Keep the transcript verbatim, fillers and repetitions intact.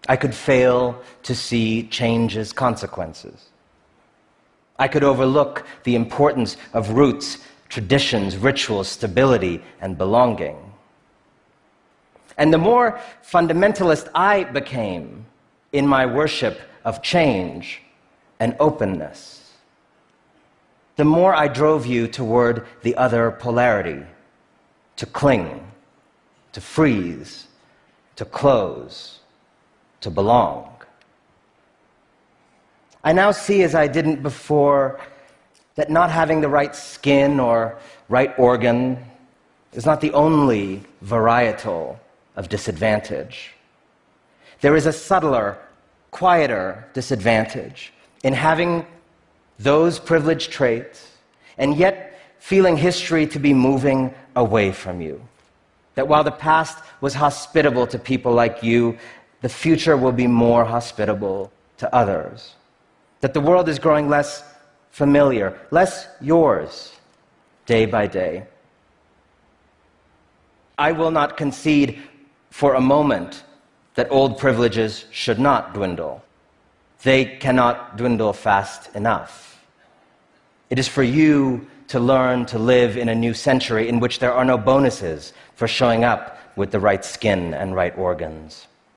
I could fail to see change's consequences. I could overlook the importance of roots, traditions, rituals, stability, and belonging. And the more fundamentalist I became in my worship of change and openness, the more I drove you toward the other polarity, to cling, to freeze, to close, to belong. I now see, as I didn't before, that not having the right skin or right organ is not the only varietal of disadvantage. There is a subtler, quieter disadvantage in having those privileged traits and yet feeling history to be moving away from you. That while the past was hospitable to people like you, the future will be more hospitable to others. That the world is growing less familiar, less yours, day by day. I will not concede for a moment that old privileges should not dwindle. They cannot dwindle fast enough. It is for you to learn to live in a new century in which there are no bonuses for showing up with the right skin and right organs.